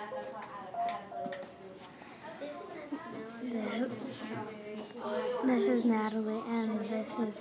This, this is Natalie, and this is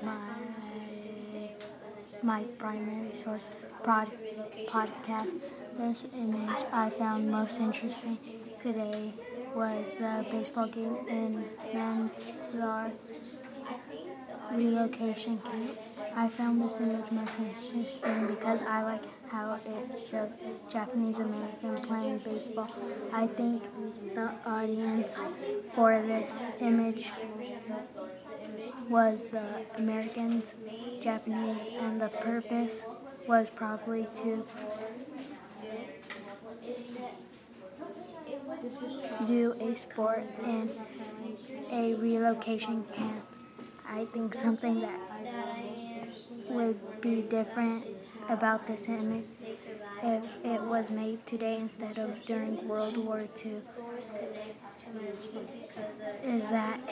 my primary source podcast. This image I found most interesting today was the baseball game in Mansour relocation camp. I found this image most interesting because I like how it shows Japanese American playing baseball. I think the audience for this image was the Americans, Japanese, and the purpose was probably to do a sport in a relocation camp. I think something that would be different about this image if it was made today instead of during World War II is that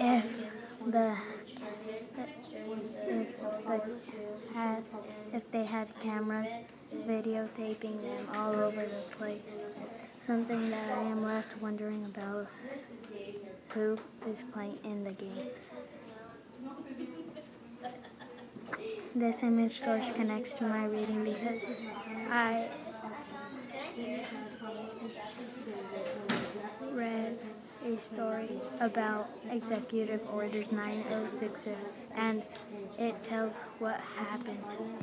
if they had cameras videotaping them all over the place. Something that I am left wondering about who is playing in the game. This image source connects to my reading because I read a story about Executive Orders 9060 and it tells what happened.